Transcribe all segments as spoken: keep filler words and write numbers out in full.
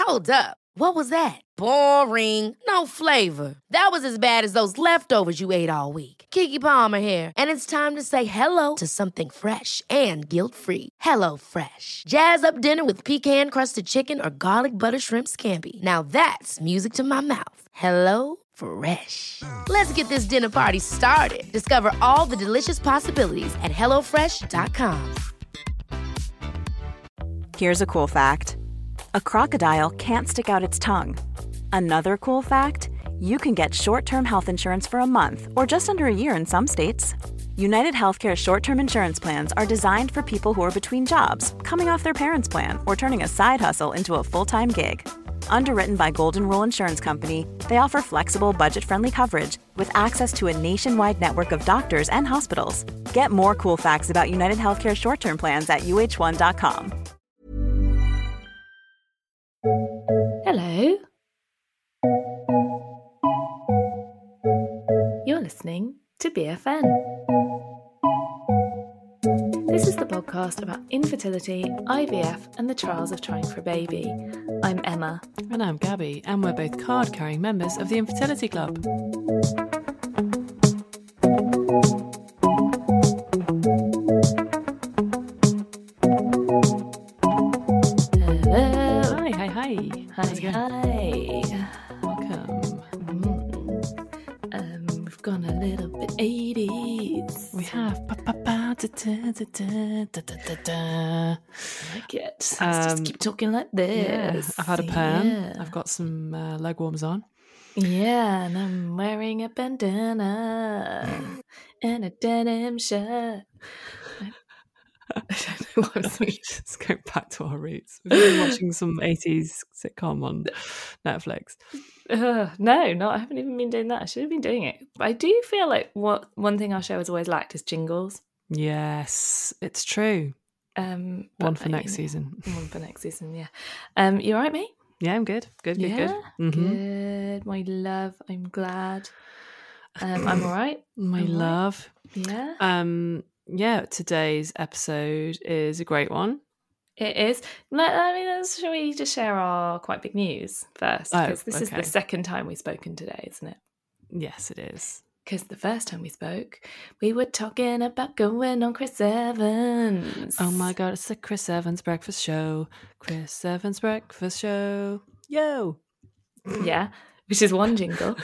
Hold up. What was that? Boring. No flavor. That was as bad as those leftovers you ate all week. Keke Palmer here, and it's time to say hello to something fresh and guilt-free. Hello Fresh. Jazz up dinner with pecan-crusted chicken or garlic butter shrimp scampi. Now that's music to my mouth. Hello Fresh. Let's get this dinner party started. Discover all the delicious possibilities at hello fresh dot com. Here's a cool fact. A crocodile can't stick out its tongue. Another cool fact, you can get short-term health insurance for a month or just under a year in some states. United Healthcare short-term insurance plans are designed for people who are between jobs, coming off their parents' plan, or turning a side hustle into a full-time gig. Underwritten by Golden Rule Insurance Company, they offer flexible, budget-friendly coverage with access to a nationwide network of doctors and hospitals. Get more cool facts about United Healthcare short-term plans at U H one dot com. Hello. You're listening to B F N. This is the podcast about infertility, I V F, and the trials of trying for a baby. I'm Emma. And I'm Gabby, and we're both card-carrying members of the Infertility Club. Hello. Hi, hi, hi. Hi, hi. Welcome. Mm. Um, we've gone a little bit eighties. We have pa pa pa da da da da da da da da. I like it. Let's Um, just keep talking like Yeah, this. I've had a perm. Yeah. I've got some uh, leg warmers on. Yeah, and I'm wearing a bandana and a denim shirt. I don't know what I'm saying. Let's go back to our roots. We've been watching some eighties sitcom on Netflix. Uh, no, no, I haven't even been doing that. I should have been doing it. But I do feel like what one thing our show has always lacked is jingles. Yes, it's true. Um, One but, for uh, next you know, season. One for next season, yeah. Um, you all right, mate? Yeah, I'm good. Good, good, yeah, good. Mhm. good. My love, I'm glad. Um, I'm all right. My I'm all right. love. Yeah, Um, yeah, today's episode is a great one. it is. Let, I mean, let's- shall we just share our quite big news first? Oh, Because this is okay. the second time we've spoken today, isn't it? Yes, it is. Because the first time we spoke, we were talking about going on Chris Evans. Oh my god, it's the Chris Evans breakfast show. Chris Evans breakfast show. Yo. Yeah, which is one jingle.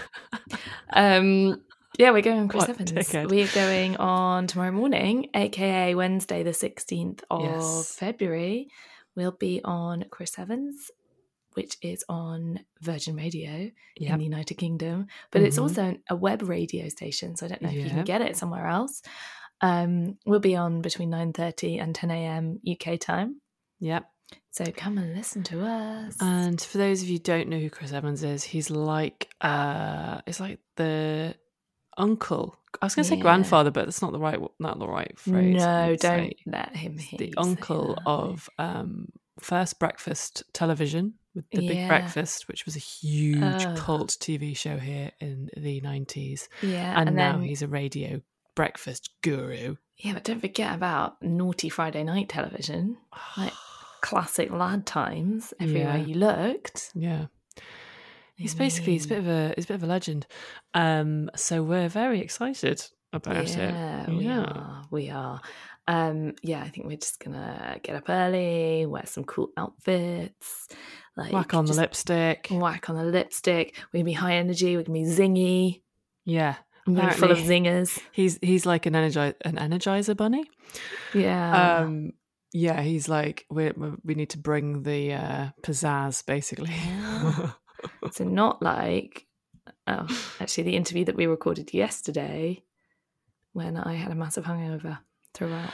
um, yeah, we're going on Chris What a Evans. dickhead. We're going on tomorrow morning, aka Wednesday, the sixteenth of Yes. February. We'll be on Chris Evans, which is on Virgin Radio in Yep. the United Kingdom, but it's Mhm. also a web radio station, so I don't know if you Yeah. can get it somewhere else. Um, we'll be on between nine thirty and ten a.m. U K time, Yep. so come and listen to us. And for those of you who don't know who Chris Evans is, he's like uh it's like the uncle. I was going to say Yeah. grandfather, but that's not the right not the right phrase. I no, would don't say. let him hear The you say uncle that. of um first breakfast television with the Big Yeah. Breakfast, which was a huge Oh. cult T V show here in the nineties. Yeah, And, and, now then he's a radio breakfast guru. yeah, but don't forget about naughty Friday night television, like classic lad times. Everywhere Yeah. you looked, Yeah. He's I basically he's a mean, bit of a he's a bit of a legend. Um so we're very excited about yeah, it. we Yeah. are, we are. Um, yeah, I think we're just gonna get up early, wear some cool outfits, like Whack on the just lipstick. whack on the lipstick. We're gonna be high energy. We're gonna be zingy. Yeah. We're gonna be full of Apparently zingers. He's he's like an energizer an energizer bunny. Yeah. Um yeah, he's like we we need to bring the uh pizzazz basically. Yeah. So not like, oh, actually the interview that we recorded yesterday when I had a massive hangover throughout.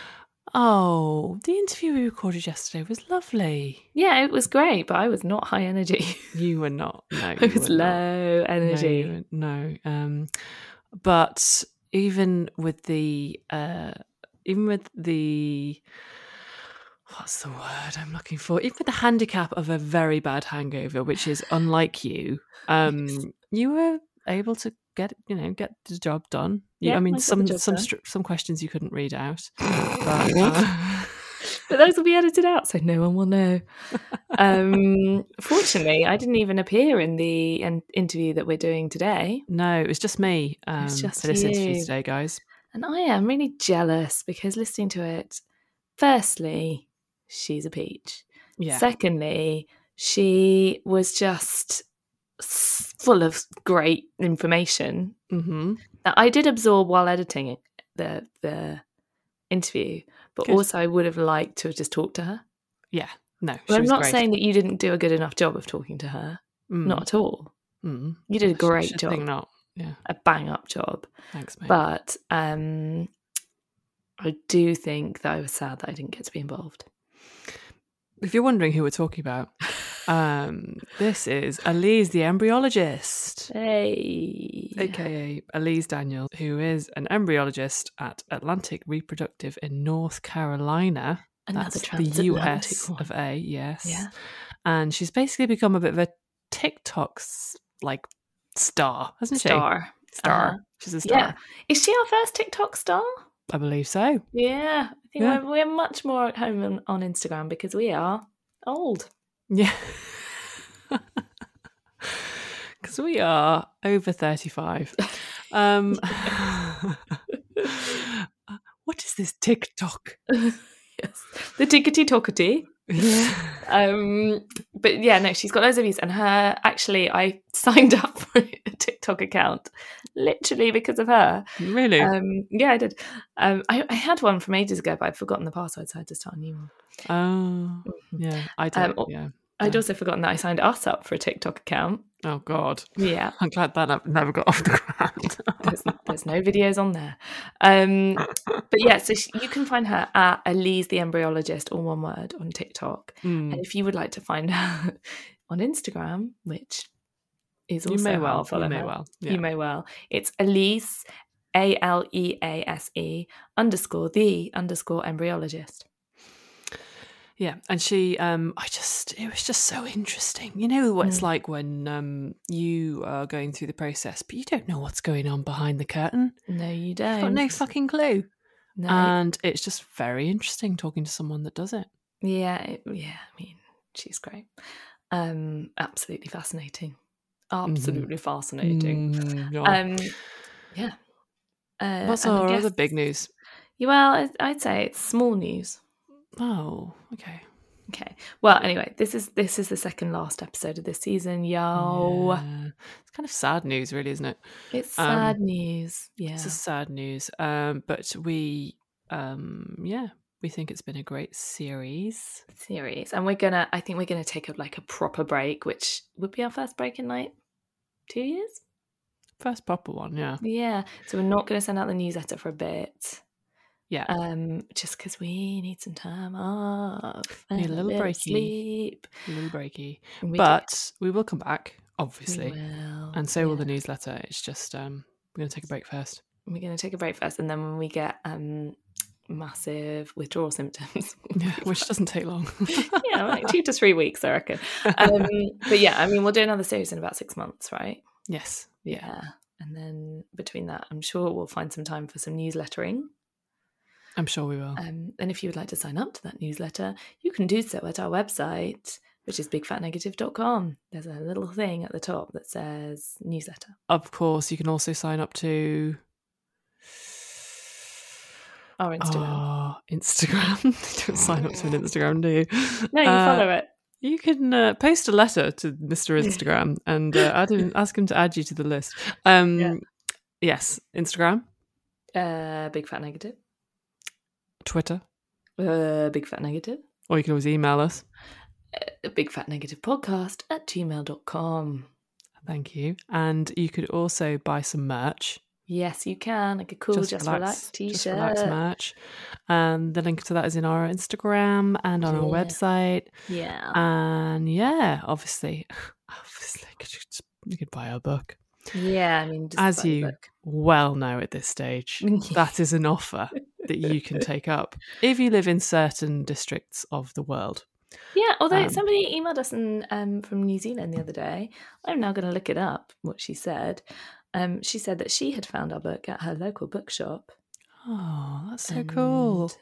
Oh, the interview we recorded yesterday was lovely. Yeah, it was great, but I was not high energy. You were not. No, I you was were not. low energy. No, you were- no. Um, but even with the, uh, even with the, what's the word I'm looking for? Even with the handicap of a very bad hangover, which is unlike you, um, you were able to get, you know, get the job done. You, Yeah, I mean, I got the some job some done. str- some questions you couldn't read out, but uh, But those will be edited out, so no one will know. Um, fortunately, I didn't even appear in the in- interview that we're doing today. No, it was just me um, It's just for this interview you. today, guys. And I am really jealous because listening to it, firstly, she's a peach. Yeah. Secondly, she was just s- full of great information Mm-hmm. that I did absorb while editing it, the the interview, but Good. also I would have liked to have just talked to her. Yeah. No, she But I'm was not great. saying that you didn't do a good enough job of talking to her. Mm. Not at all. Mm. You did a I great should job. think not. Yeah. A bang up job. Thanks, mate. But um, I do think that I was sad that I didn't get to be involved. If you're wondering who we're talking about, um, this is Elise the embryologist, Hey. aka Elise Daniels, who is an embryologist at Atlantic Reproductive in North Carolina. Another That's the U transatlantic S one. of A, yes. Yeah. And she's basically become a bit of a TikTok like star, hasn't she? Star. Star. Uh-huh. She's a star. Yeah. Is she our first TikTok star? I believe so. Yeah. I think Yeah. we're, we're much more at home on, on Instagram because we are old. Yeah. Because we are over thirty-five. Um, what is this TikTok? Yes. The tickety tockety. Yeah. Um, but yeah, no, she's got loads of views, and her actually, I signed up for a TikTok account literally because of her. Really? Um, yeah, I did. Um, I, I had one from ages ago, but I'd forgotten the password, so I had to start a new one. Oh, yeah. I don't. Um, yeah. I'd Yeah. also forgotten that I signed us up for a TikTok account. Oh God. Yeah, I'm glad that nev- never got off the ground. there's, there's no videos on there. Um, but yeah, so she, you can find her at Elise the Embryologist, all one word, on TikTok. Mm. And if you would like to find her on Instagram, which is You also may how well. I'll follow You may her, well. Yeah. you may well. It's Elise, A L E A S E underscore the underscore embryologist. Yeah, and she, um, I just, it was just so interesting. You know what it's Mm. like when um, you are going through the process, but you don't know what's going on behind the curtain. No, you You've don't. got no fucking clue. No. And it's just very interesting talking to someone that does it. Yeah, it- yeah. I mean, she's great. Um, absolutely fascinating. Absolutely fascinating. Mm, yeah. Um, yeah. Uh, What's and I our guess- other big news? Yeah, well, I- I'd say it's small news. Oh, okay. Okay. Well, anyway, this is this is the second last episode of this season, yo. Yeah. It's kind of sad news, really, isn't it? It's Um, sad news. Yeah. It's a sad news. Um, but we, um, yeah, we think it's been a great series. Series, and we're gonna. I think we're gonna take a, like a proper break, which would be our first break in like two years. First proper one, yeah. Yeah. So we're not gonna send out the newsletter for a bit. Yeah. Um, just because we need some time off, Need a and little bit of breaky. sleep. A little breaky. And we But we will come back, do. obviously. We will. And so will yeah. the newsletter. It's just, um, we're going to take a break first. We're gonna take a break first, and then when we get um massive withdrawal symptoms, Yeah, which doesn't take long. yeah, like two to three weeks, I reckon. Um, but yeah, I mean, we'll do another series in about six months, right? Yes. Yeah. Yeah. And then between that, I'm sure we'll find some time for some newslettering. I'm sure we will. Um, and if you would like to sign up to that newsletter, you can do so at our website, which is big fat negative dot com. There's a little thing at the top that says newsletter. Of course, you can also sign up to Our Instagram. our Instagram. You don't sign up to an Instagram, do you? no, you Uh, follow it. You can uh, post a letter to Mister Instagram and uh, add him, ask him to add you to the list. Um, Yeah. Yes, Instagram, Uh, big fat negative. Twitter, Uh, big fat negative. or you can always email us. Uh, big fat negative podcast at gmail dot com. Thank you. And you could also buy some merch. Yes, you can. Like a cool Just, Relax, t-shirt. Just Relax merch. And the link to that is in our Instagram and on our Yeah. website. Yeah. And yeah, obviously, obviously, could you, just, you could buy our book. yeah, I mean, just As buy the you book. well know at this stage, that is an offer that you can take up if you live in certain districts of the world. Yeah, although Um, somebody emailed us in, um, from New Zealand the other day. I'm now going to look it up, what she said. Um, she said that she had found our book at her local bookshop. Oh, that's so and cool.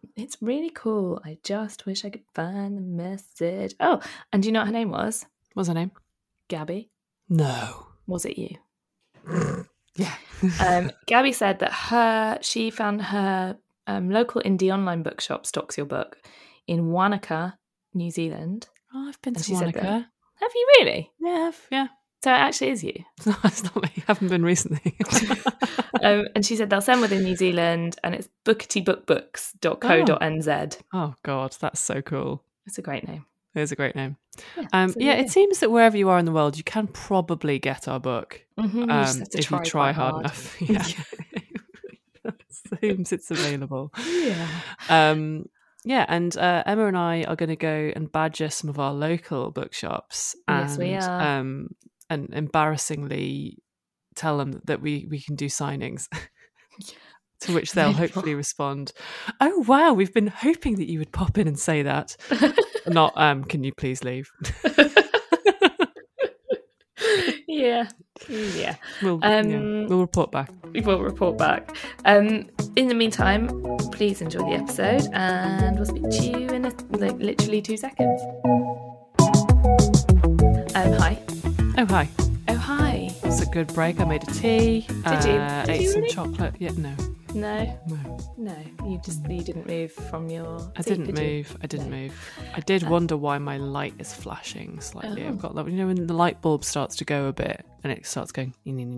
It's really cool. I just wish I could find the message. Oh, and do you know what her name was? What's her name? Gabby. No. Was it you? Yeah. um, Gabby said that her she found her um, local indie online bookshop stocks your book in Wanaka, New Zealand. Oh, I've been And to she said that- Wanaka. Have you really? Yeah, I've- yeah. So it actually is you. It's not, it's not me. I haven't been recently. um, and she said they'll send within New Zealand, and it's bookety book books dot co dot n z. Oh, God, that's so cool. It's a great name. It is a great name. Yeah, Um, so yeah, there you it seems that wherever you are in the world, you can probably get our book Mhm, you um, just have to if try you try quite hard, hard. enough. Yeah, it seems it's available. Yeah. Um, yeah, and uh, Emma and I are going to go and badger some of our local bookshops. And, Yes, we are. Um, and embarrassingly tell them that we, we can do signings. To which they'll hopefully respond, "Oh wow, we've been hoping that you would pop in and say that." Not, um, "Can you please leave?" yeah. Yeah. We'll, Um, yeah, we'll report back. We will report back. Um, in the meantime, please enjoy the episode, and we'll speak to you in a, like literally two seconds. Um, hi. Oh hi, Oh, hi. it was a good break. I made a tea. Did you? Uh, Did ate you some really? chocolate. Yeah, no, No, no, no. You just you didn't move from your. I seat, didn't did you? move. I didn't No. move. I did wonder why my light is flashing slightly. Oh. I've got that. You know when the light bulb starts to go a bit and it starts going.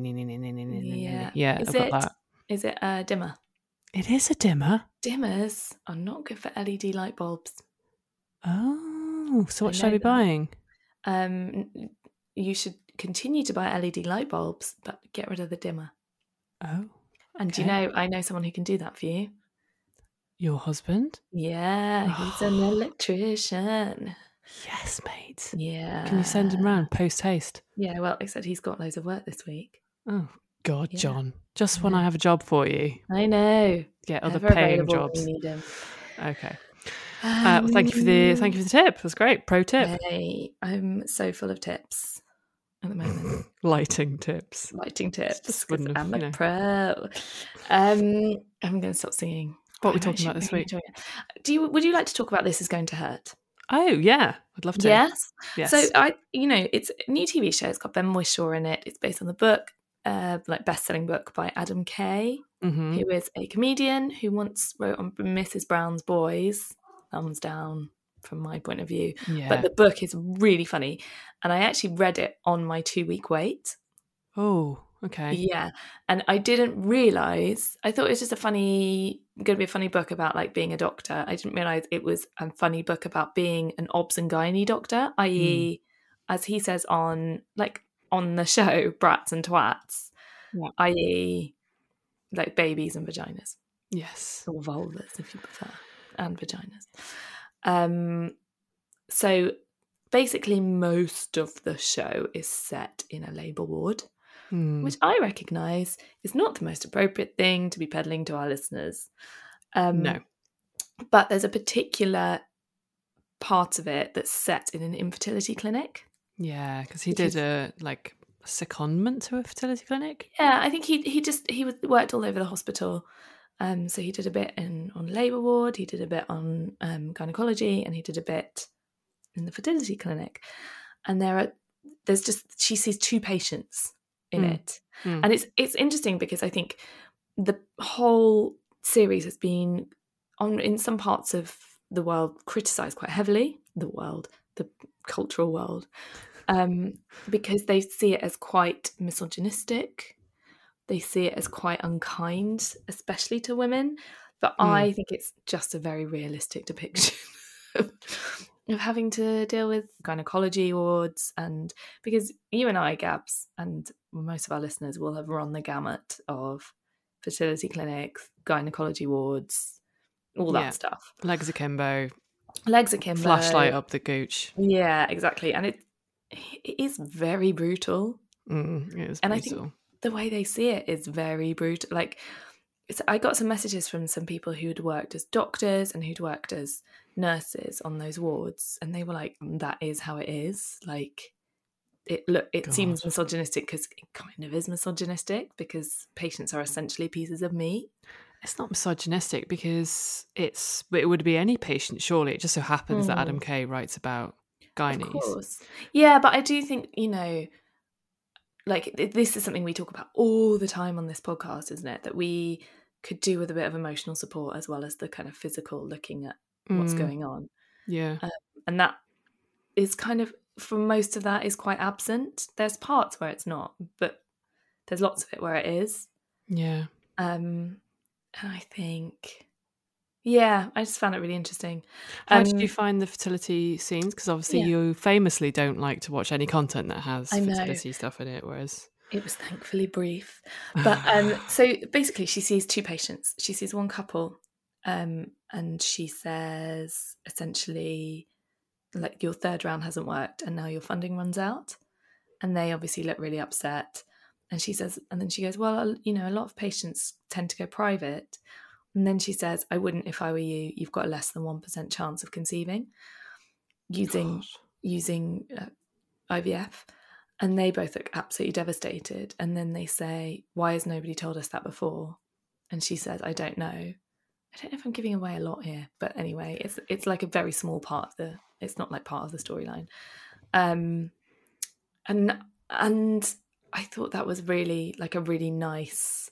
Yeah. Yeah, Is I've got it? that. Is it a dimmer? It is a dimmer. Dimmers are not good for L E D light bulbs. Oh, so what I should I know be that. buying? Um, you should continue to buy L E D light bulbs, but get rid of the dimmer. Oh, And do you okay. know, I know someone who can do that for you. Your husband? Yeah, he's an electrician. Yes, mate. Yeah. Can you send him round post haste? Yeah, well, except he's got loads of work this week. Oh, God, Yeah. John. Just when Yeah. I have a job for you, I know. get other Ever paying available when jobs. you need him. Okay. Uh, well, thank you for the thank you for the tip. That's great. Pro tip. Hey, I'm so full of tips at the moment. Lighting tips. Lighting tips. Just 'Cause wouldn't have, I'm you a know. pro. Um, I'm going to stop singing. What are we I'm talking about actually this really week? enjoying it. Do you? Would you like to talk about This Is Going to Hurt? Oh yeah, I'd love to. Yes. Yes. So I, you know, it's a new T V show. It's got Ben Whishaw in it. It's based on the book, uh, like best-selling book by Adam Kay, hmm who is a comedian who once wrote on Missus Brown's Boys. Thumbs down from my point of view. Yeah. But the book is really funny, and I actually read it on my two-week wait. oh, okay. Yeah, and I didn't realize. I thought it was just a funny, going to be a funny book about like being a doctor. I didn't realize it was a funny book about being an obs and gynae doctor, that is, as he says on like on the show, brats and twats, Yeah. that is, like babies and vaginas Yes. or vulvas, if you prefer, and vaginas. Um, so basically, most of the show is set in a labour ward, Hmm. which I recognise is not the most appropriate thing to be peddling to our listeners. Um, No. But there's a particular part of it that's set in an infertility clinic. Yeah, because he Because- did a like a secondment to a fertility clinic. Yeah, I think he he just he was, worked all over the hospital. Um, so he did a bit in on labour ward, he did a bit on um, gynecology, and he did a bit in the fertility clinic. And there are there's just she sees two patients in Mm. it, Mm. and it's it's interesting because I think the whole series has been on in some parts of the world criticised quite heavily. The world, the cultural world, um, because they see it as quite misogynistic. They see it as quite unkind, especially to women. But Mm. I think it's just a very realistic depiction of, of having to deal with gynecology wards. And because you and I, Gabs, and most of our listeners will have run the gamut of fertility clinics, gynecology wards, all that Yeah. stuff. Legs akimbo, Legs akimbo. flashlight up the gooch. Yeah, exactly. And it it is very brutal. Mm, it is And I brutal. think the way they see it is very brutal. Like, it's, I got some messages from some people who'd worked as doctors and who'd worked as nurses on those wards, and they were like, "That is how it is." Like, it look, it God. seems misogynistic because it kind of is misogynistic because patients are essentially pieces of meat. It's not misogynistic because it's, but it would be any patient, surely. It just so happens mm. that Adam Kay writes about gynaes. Of course. Yeah, but I do think, you know, like this is something we talk about all the time on this podcast, isn't it? That we could do with a bit of emotional support as well as the kind of physical looking at what's mm. going on. Yeah. Um, and that is kind of, for most of that, is quite absent. There's parts where it's not, but there's lots of it where it is. Yeah. Um, and I think, yeah, I just found it really interesting. How um, did you find the fertility scenes? Because obviously yeah. you famously don't like to watch any content that has I know. fertility stuff in it, whereas... It was thankfully brief. But um, so basically she sees two patients. She sees one couple um, and she says, essentially, like, your third round hasn't worked and now your funding runs out. And they obviously look really upset. And she says, and then she goes, well, you know, a lot of patients tend to go private. And then she says, I wouldn't if I were you. You've got a less than one percent chance of conceiving using Gosh. using uh, I V F. And they both look absolutely devastated. And then they say, why has nobody told us that before? And she says, I don't know. I don't know if I'm giving away a lot here. But anyway, it's it's like a very small part of the, it's not like part of the storyline. Um, and and I thought that was really like a really nice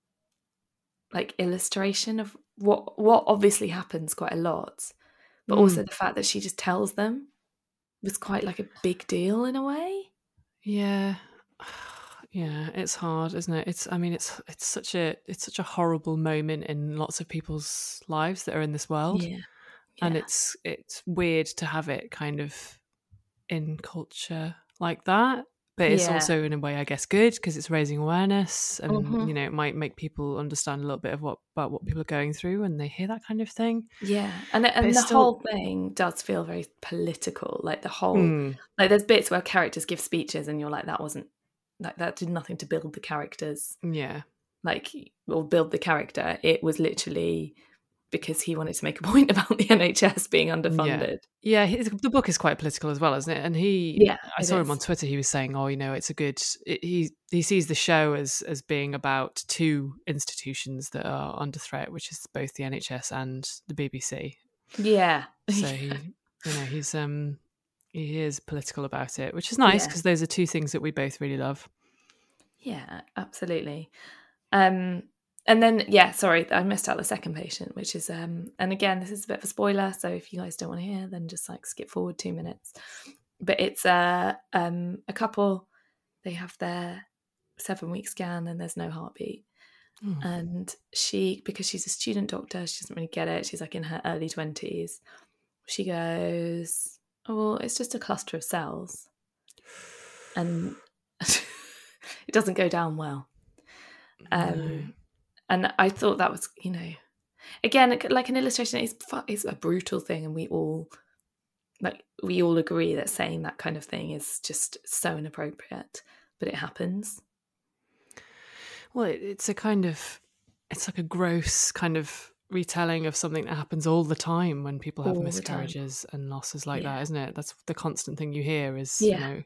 like illustration of what what obviously happens quite a lot. But mm. also the fact that she just tells them was quite like a big deal in a way. Yeah, yeah, it's hard, isn't it? It's, I mean, it's it's such a it's such a horrible moment in lots of people's lives that are in this world, yeah. Yeah. And it's it's weird to have it kind of in culture like that, but it's yeah. also in a way, I guess, good because it's raising awareness, and mm-hmm. you know, it might make people understand a little bit of what about what people are going through when they hear that kind of thing. Yeah, and and the still... whole thing does feel very political. Like the whole, mm. like there's bits where characters give speeches, and you're like, that wasn't like that did nothing to build the characters. Yeah, like or build the character. It was literally because he wanted to make a point about the N H S being underfunded. Yeah, yeah, the book is quite political as well, isn't it? And he, yeah, I saw is. him on Twitter. He was saying, "Oh, you know, it's a good." It, he he sees the show as as being about two institutions that are under threat, which is both the N H S and the B B C. Yeah. So he, you know, he's um he is political about it, which is nice because yeah. those are two things that we both really love. Yeah, absolutely. Um. And then, yeah, sorry, I missed out the second patient, which is, um, and again, this is a bit of a spoiler, so if you guys don't want to hear, then just like skip forward two minutes. But it's uh, um, a couple, they have their seven-week scan and there's no heartbeat. Mm. And she, because she's a student doctor, she doesn't really get it. She's like in her early twenties. She goes, oh, well, it's just a cluster of cells. And it doesn't go down well. Um. No. And I thought that was, you know, again, like an illustration, it's, it's a brutal thing. And we all, like, we all agree that saying that kind of thing is just so inappropriate, but it happens. Well, it, it's a kind of, it's like a gross kind of retelling of something that happens all the time when people have all miscarriages and losses like yeah. that, isn't it? That's the constant thing you hear is, yeah. you know,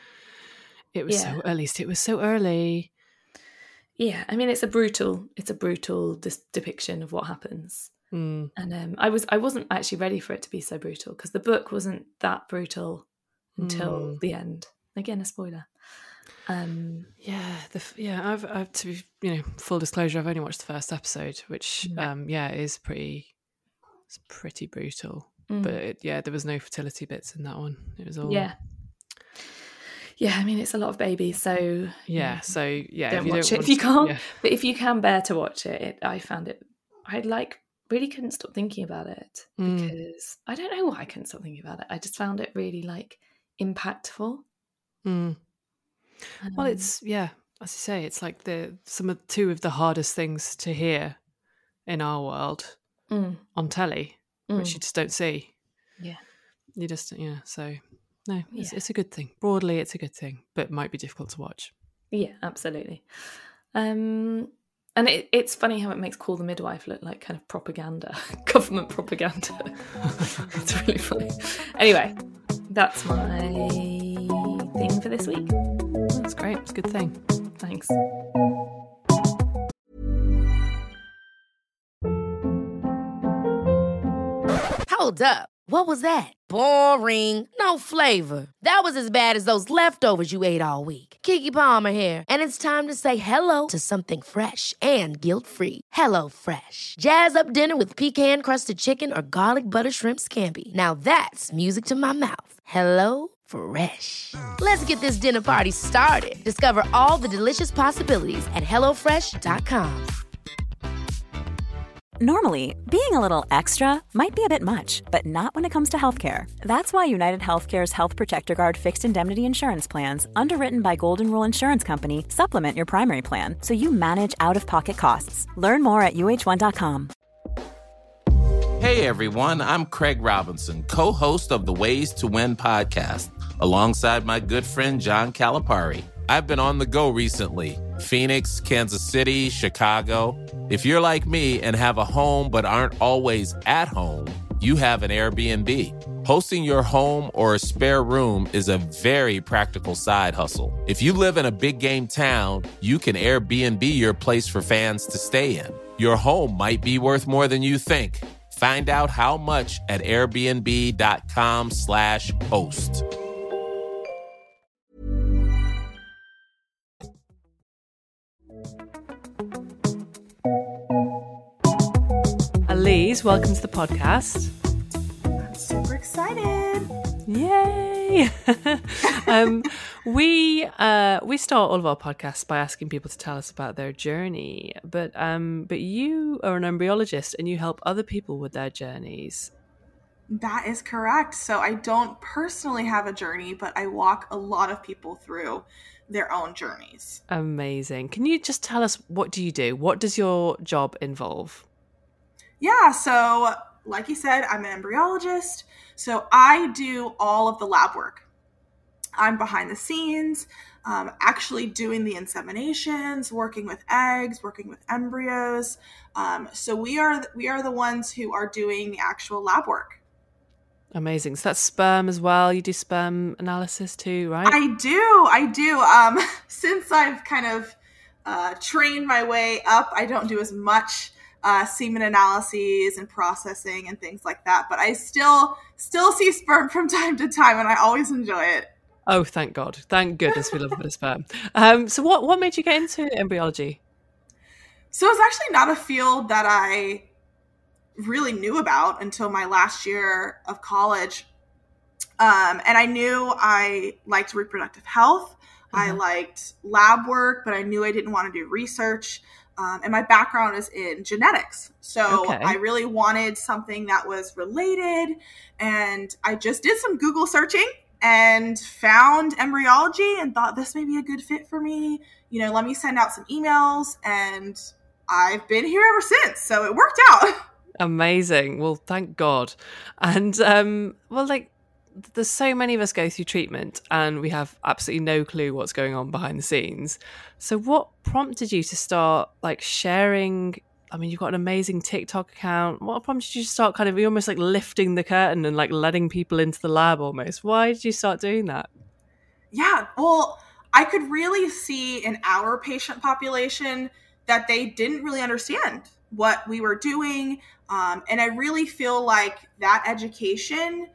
it was yeah. so, at least it was so early. Yeah, I mean, it's a brutal, it's a brutal dis- depiction of what happens. Mm. And um, I was, I wasn't actually ready for it to be so brutal because the book wasn't that brutal until mm. the end. Again, a spoiler. Um, yeah, the, yeah. I've, I've to be, you know, full disclosure, I've only watched the first episode, which, mm. um, yeah, is pretty, it's pretty brutal. Mm. But it, yeah, there was no fertility bits in that one. It was all yeah. Yeah, I mean, it's a lot of babies, so... Yeah, so, yeah. Don't if you watch don't it if you to, can't. Yeah. But if you can bear to watch it, it, I found it... I, like, really couldn't stop thinking about it. Mm. Because... I don't know why I couldn't stop thinking about it. I just found it really, like, impactful. Mm. Um, well, it's... Yeah, as you say, it's like the some of two of the hardest things to hear in our world mm. on telly, mm. which you just don't see. Yeah. You just... Yeah, so... No, it's, yeah. it's a good thing. Broadly, it's a good thing, but it might be difficult to watch. Yeah, absolutely. Um, and it, it's funny how it makes Call the Midwife look like kind of propaganda, government propaganda. It's really funny. Anyway, that's my thing for this week. That's great. It's a good thing. Thanks. Hold up. What was that? Boring. No flavor. That was as bad as those leftovers you ate all week. Keke Palmer here, and it's time to say hello to something fresh and guilt-free. Hello Fresh. Jazz up dinner with pecan-crusted chicken or garlic butter shrimp scampi. Now that's music to my mouth. Hello Fresh. Let's get this dinner party started. Discover all the delicious possibilities at hello fresh dot com. Normally, being a little extra might be a bit much, but not when it comes to healthcare. That's why United Healthcare's Health Protector Guard fixed indemnity insurance plans, underwritten by Golden Rule Insurance Company, supplement your primary plan so you manage out-of-pocket costs. Learn more at U H one dot com. Hey everyone, I'm Craig Robinson, co-host of the Ways to Win podcast, alongside my good friend John Calipari. I've been on the go recently. Phoenix, Kansas City, Chicago. If you're like me and have a home but aren't always at home, you have an Airbnb. Hosting your home or a spare room is a very practical side hustle. If you live in a big game town, you can Airbnb your place for fans to stay in. Your home might be worth more than you think. Find out how much at airbnb.com slash host. Elise, welcome to the podcast. I'm super excited. Yay! um, we uh, we start all of our podcasts by asking people to tell us about their journey, but um, but you are an embryologist and you help other people with their journeys. That is correct. So I don't personally have a journey, but I walk a lot of people through their own journeys. Amazing. Can you just tell us, what do you do? What does your job involve? Yeah, so like you said, I'm an embryologist. So I do all of the lab work. I'm behind the scenes, um, actually doing the inseminations, working with eggs, working with embryos. Um, so we are we are the ones who are doing the actual lab work. Amazing. So that's sperm as well. You do sperm analysis too, right? I do. I do. Um, since I've kind of uh, trained my way up, I don't do as much uh, semen analyses and processing and things like that. But I still still see sperm from time to time, and I always enjoy it. Oh, thank God. Thank goodness we love a bit of sperm. Um, so what, what made you get into embryology? So it's actually not a field that I really knew about until my last year of college. Um, and I knew I liked reproductive health. Mm-hmm. I liked lab work, but I knew I didn't want to do research. Um, and my background is in genetics. So okay. I really wanted something that was related. And I just did some Google searching and found embryology and thought this may be a good fit for me. You know, let me send out some emails, and I've been here ever since. So it worked out. Amazing. Well, thank God. And um, well, like, there's so many of us go through treatment and we have absolutely no clue what's going on behind the scenes. So what prompted you to start like sharing? I mean, you've got an amazing TikTok account. What prompted you to start kind of almost like lifting the curtain and like letting people into the lab almost? Why did you start doing that? Yeah, well, I could really see in our patient population that they didn't really understand what we were doing. Um, and I really feel like that education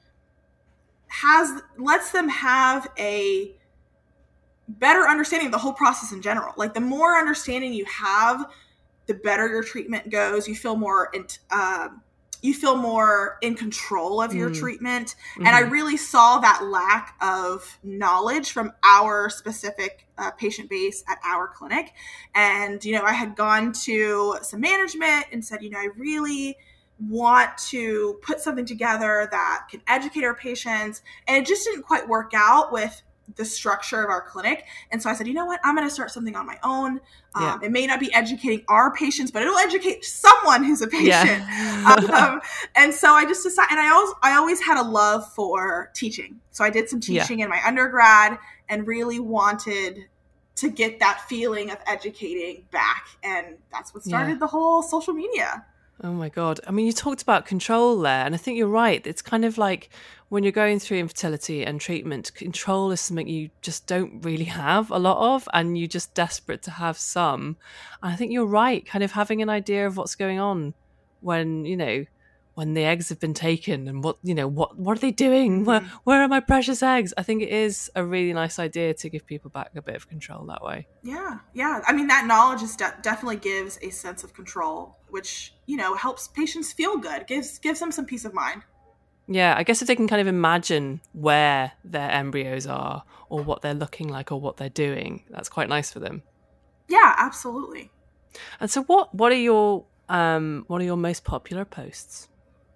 has lets them have a better understanding of the whole process in general. Like the more understanding you have, the better your treatment goes. You feel more in, uh, you feel more in control of your mm. treatment. Mm-hmm. And I really saw that lack of knowledge from our specific uh, patient base at our clinic. And, you know, I had gone to some management and said, you know, I really want to put something together that can educate our patients. And it just didn't quite work out with the structure of our clinic. And so I said, you know what, I'm going to start something on my own. Um, yeah. It may not be educating our patients, but it'll educate someone who's a patient. Yeah. um, and so I just decided, and I always, I always had a love for teaching. So I did some teaching yeah. in my undergrad and really wanted to get that feeling of educating back. And that's what started yeah. the whole social media. Oh my God. I mean, you talked about control there, and I think you're right. It's kind of like when you're going through infertility and treatment, control is something you just don't really have a lot of, and you're just desperate to have some. And I think you're right, kind of having an idea of what's going on when, you know, when the eggs have been taken and what, you know, what, what are they doing? Where, where are my precious eggs? I think it is a really nice idea to give people back a bit of control that way. Yeah. Yeah. I mean, that knowledge is de- definitely gives a sense of control, which, you know, helps patients feel good, gives, gives them some peace of mind. Yeah, I guess if they can kind of imagine where their embryos are or what they're looking like or what they're doing, that's quite nice for them. Yeah, absolutely. And so what what are your um what are your most popular posts?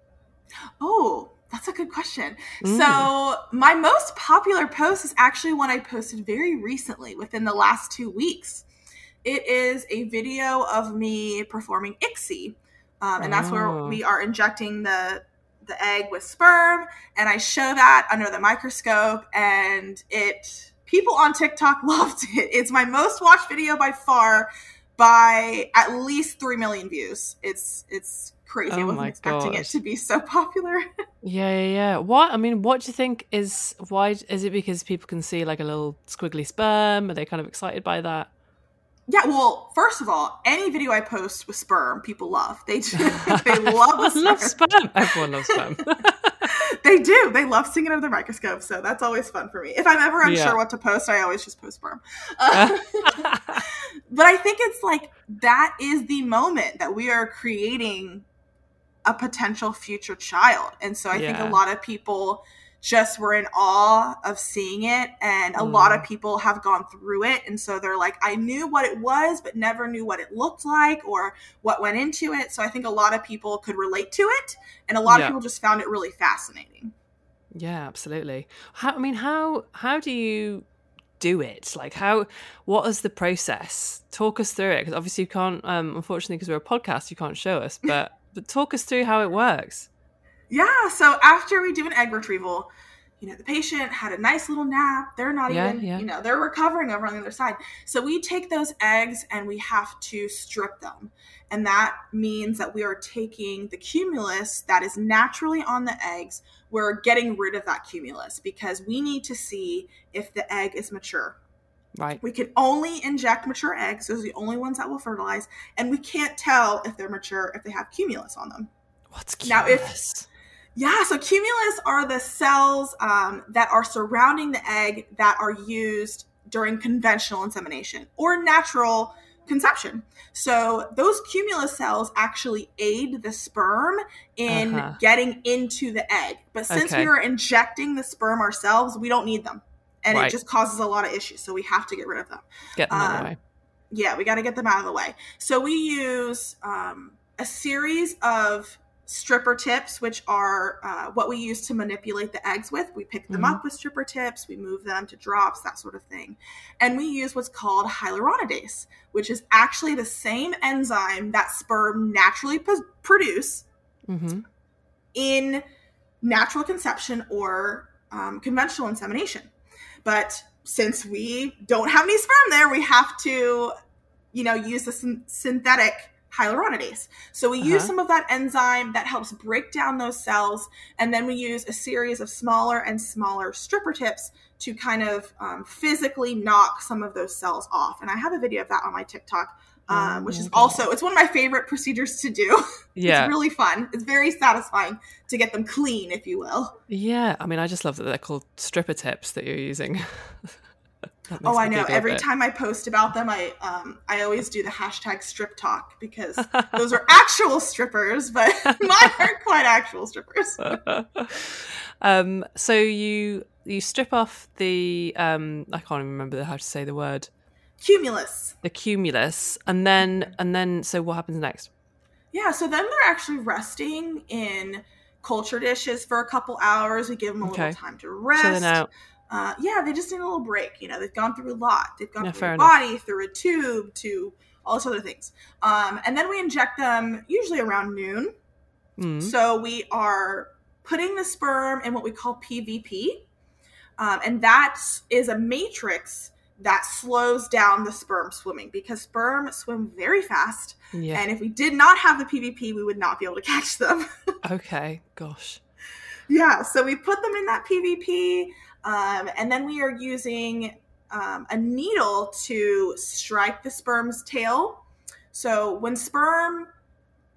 Oh, that's a good question. Mm. So my most popular post is actually one I posted very recently within the last two weeks. It is a video of me performing I C S I. Um, and that's Oh. where we are injecting the the egg with sperm, and I show that under the microscope, and it people on TikTok loved it. It's my most watched video by far, by at least three million views. It's it's crazy. Oh I wasn't my expecting gosh. it to be so popular. Yeah, yeah, yeah. What? I mean, what do you think is, why, is it because people can see like a little squiggly sperm? Are they kind of excited by that? Yeah, well, first of all, any video I post with sperm, people love. They do. They love the I sperm. love sperm. Everyone loves sperm. They do. They love seeing it under the microscope, so that's always fun for me. If I'm ever unsure Yeah. what to post, I always just post sperm. Uh, but I think it's like that is the moment that we are creating a potential future child. And so I think Yeah. a lot of people just were in awe of seeing it, and a Mm. lot of people have gone through it, and so they're like, I knew what it was but never knew what it looked like or what went into it. So I think a lot of people could relate to it, and a lot Yeah. of people just found it really fascinating. Yeah, absolutely. How, I mean, how how do you do it? Like, how, what is the process? Talk us through it, because obviously you can't, um, unfortunately, because we're a podcast, you can't show us, but but talk us through how it works. Yeah, so after we do an egg retrieval, you know, the patient had a nice little nap. They're not Yeah, even, yeah. you know, they're recovering over on the other side. So we take those eggs and we have to strip them. And that means that we are taking the cumulus that is naturally on the eggs. We're getting rid of that cumulus because we need to see if the egg is mature. Right. We can only inject mature eggs. Those are the only ones that will fertilize. And we can't tell if they're mature if they have cumulus on them. What's Now, if- cumulus? Yeah, so cumulus are the cells um, that are surrounding the egg that are used during conventional insemination or natural conception. So those cumulus cells actually aid the sperm in Uh-huh. getting into the egg. But since Okay. we are injecting the sperm ourselves, we don't need them. And Right. it just causes a lot of issues. So we have to get rid of them. Get them out of um, the way. Yeah, we got to get them out of the way. So we use um, a series of stripper tips, which are uh, what we use to manipulate the eggs with. We pick them Mhm. up with stripper tips, we move them to drops, that sort of thing. And we use what's called hyaluronidase, which is actually the same enzyme that sperm naturally p- produce Mm-hmm. in natural conception or um, conventional insemination. But since we don't have any sperm there, we have to, you know, use the syn- synthetic hyaluronidase. So we use Uh-huh. some of that enzyme that helps break down those cells, and then we use a series of smaller and smaller stripper tips to kind of um, physically knock some of those cells off. And I have a video of that on my TikTok, um, Oh which my is God. also, it's one of my favorite procedures to do. Yeah. It's really fun. It's very satisfying to get them clean, if you will. Yeah. I mean, I just love that they're called stripper tips that you're using. That makes Oh, I me know. giggle a Every bit. time I post about them, I um I always do the hashtag strip talk because those are actual strippers, but mine aren't quite actual strippers. um, so you you strip off the um, I can't even remember how to say the word, Cumulus. the cumulus, and then and then so what happens next? Yeah, so then they're actually resting in culture dishes for a couple hours. We give them a Okay. little time to rest. Chilling out. Uh, yeah, they just need a little break. You know, they've gone through a lot. They've gone Yeah, through fair a enough. body, through a tube, to all those other things. Um, and then we inject them usually around noon. Mm. So we are putting the sperm in what we call P V P. Um, and that is a matrix that slows down the sperm swimming because sperm swim very fast. Yeah. And if we did not have the P V P, we would not be able to catch them. Okay. Gosh. Yeah, so we put them in that P V P, um, and then we are using um, a needle to strike the sperm's tail. So when sperm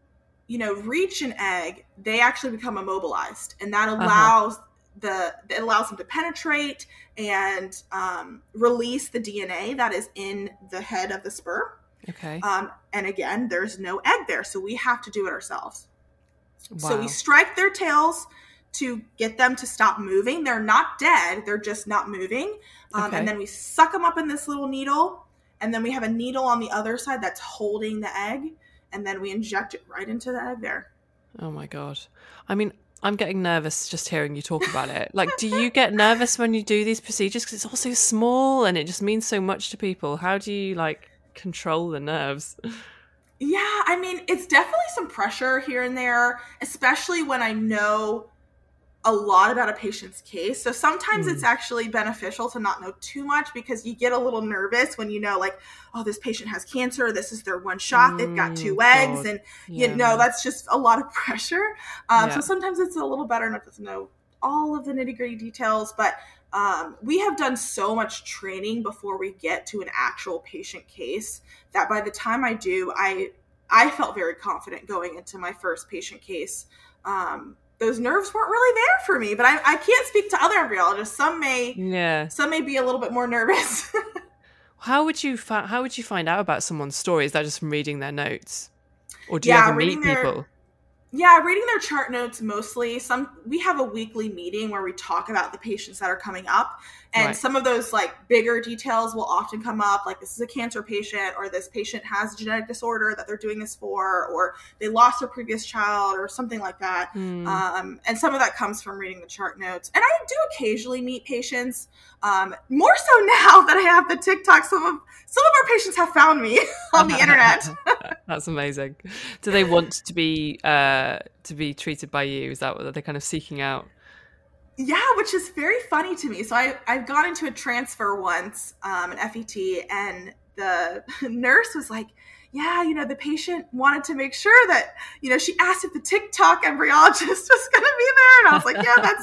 you know, reach an egg, they actually become immobilized, and that allows uh-huh. the it allows them to penetrate and um, release the D N A that is in the head of the sperm. Okay. Um, and again, there's no egg there, so we have to do it ourselves. Wow. So we strike their tails to get them to stop moving. They're not dead; they're just not moving. Um, okay. And then we suck them up in this little needle, and then we have a needle on the other side that's holding the egg, and then we inject it right into the egg there. Oh my God! I mean, I'm getting nervous just hearing you talk about it. Like, do you get nervous when you do these procedures? Because it's all so small and it just means so much to people. How do you, like, control the nerves? Yeah, I mean, it's definitely some pressure here and there, especially when I know a lot about a patient's case. So sometimes mm. it's actually beneficial to not know too much, because you get a little nervous when you know, like, oh, this patient has cancer. This is their one shot. Mm, They've got two eggs. God. And, yeah. you know, that's just a lot of pressure. Um, yeah. So sometimes it's a little better not to know all of the nitty gritty details. But um, we have done so much training before we get to an actual patient case that by the time I do, I, I felt very confident going into my first patient case. Um, Those nerves weren't really there for me, but I, I can't speak to other embryologists. Some may, yeah, some may be a little bit more nervous. How would you fi- How would you find out about someone's story? Is that just from reading their notes, or do you yeah, ever meet their, people? Yeah, reading their chart notes mostly. Some we have a weekly meeting where we talk about the patients that are coming up, and right. some of those like bigger details will often come up, like this is a cancer patient, or this patient has a genetic disorder that they're doing this for, or they lost their previous child, or something like that. Mm. Um, and some of that comes from reading the chart notes. And I do occasionally meet patients, um, more so now that I have the TikTok. Some of some of our patients have found me on the internet. That's amazing. Do they want to be uh, to be treated by you? Is that what they're kind of seeking out? Yeah, which is very funny to me. So I, I've gone into a transfer once, um, an F E T, and the nurse was like, yeah, you know, the patient wanted to make sure that, you know, she asked if the TikTok embryologist was going to be there. And I was like,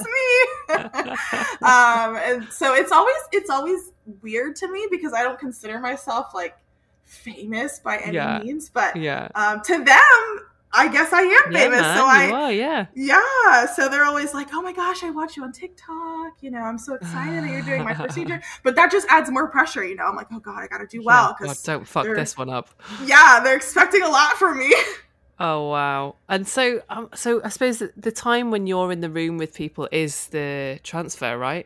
yeah, that's me. um, and so it's always, it's always weird to me because I don't consider myself like famous by any yeah. means, but yeah. um, to them, I guess I am yeah, famous. Man, so I, you are, yeah. Yeah. So they're always like, oh my gosh, I watch you on TikTok. You know, I'm so excited that you're doing my procedure. But that just adds more pressure. You know, I'm like, oh God, I got to do well. Yeah, God, don't fuck this one up. Yeah. They're expecting a lot from me. Oh, wow. And so, um, so I suppose the time when you're in the room with people is the transfer, right?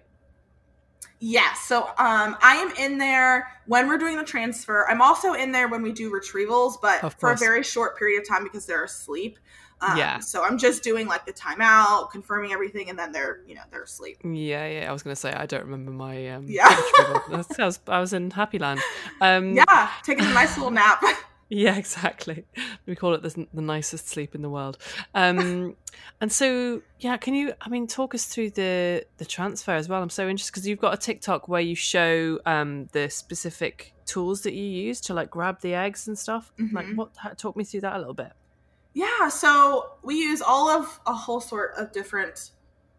Yes. So um, I am in there when we're doing the transfer. I'm also in there when we do retrievals, but for a very short period of time because they're asleep. Um, yeah. So I'm just doing like the timeout, confirming everything, and then they're, you know, they're asleep. Yeah, yeah. I was going to say, I don't remember my um, yeah. I was, I was in Happy Land. Um, yeah, taking a nice little nap. Yeah, exactly. We call it the, the nicest sleep in the world. Um, and so, yeah, can you, I mean, talk us through the, the transfer as well? I'm so interested because you've got a TikTok where you show um, the specific tools that you use to like grab the eggs and stuff. Mm-hmm. Like what, talk me through that a little bit. Yeah, so we use all of a whole sort of different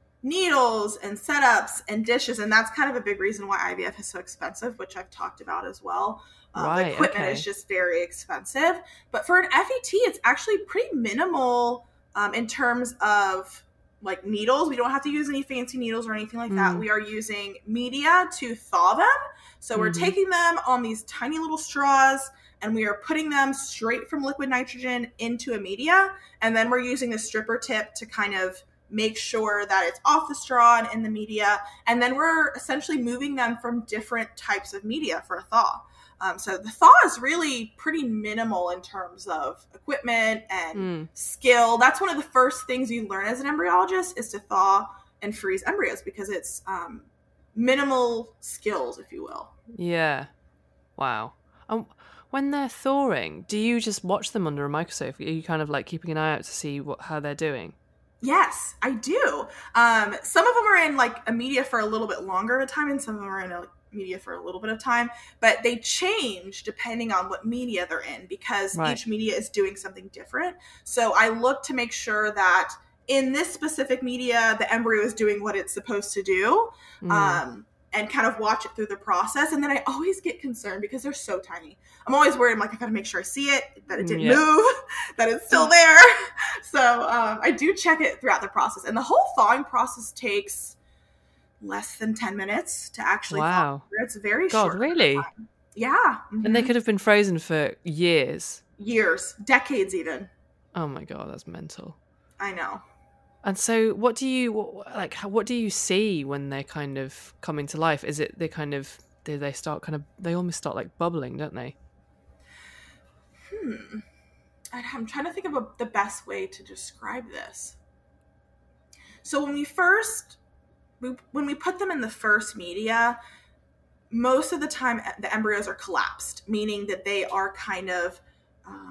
needles and setups and dishes, and that's kind of a big reason why I V F is so expensive, which I've talked about as well. Um, right, the equipment okay. is just very expensive, but for an F E T, it's actually pretty minimal um, in terms of like needles. We don't have to use any fancy needles or anything like mm. that. We are using media to thaw them. So mm-hmm. we're taking them on these tiny little straws, and we are putting them straight from liquid nitrogen into a media. And then we're using the stripper tip to kind of make sure that it's off the straw and in the media. And then we're essentially moving them from different types of media for a thaw. Um, so the thaw is really pretty minimal in terms of equipment and mm. skill. That's one of the first things you learn as an embryologist is to thaw and freeze embryos because it's um, minimal skills, if you will. Yeah. Wow. Um, when they're thawing, do you just watch them under a microscope? Are you kind of like keeping an eye out to see what how they're doing? Yes, I do. Um, some of them are in like a media for a little bit longer of a time, and some of them are in a media for a little bit of time, but they change depending on what media they're in because right. each media is doing something different. So I look to make sure that in this specific media, the embryo is doing what it's supposed to do. Mm. Um, and kind of watch it through the process. And then I always get concerned because they're so tiny. I'm always worried. I'm like, I got to make sure I see it, that it didn't yeah. move, that it's still there. So um, I do check it throughout the process. And the whole thawing process takes less than ten minutes to actually wow. thaw. It's very God, short. God, really? Time. Yeah. Mm-hmm. And they could have been frozen for years. Years. Decades even. Oh my God, that's mental. I know. And so what do you, what, like, what do you see when they're kind of coming to life? Is it they kind of, do they start kind of, they almost start like bubbling, don't they? Hmm. I'm trying to think of a, the best way to describe this. So when we first, we, when we put them in the first media, most of the time the embryos are collapsed, meaning that they are kind of um,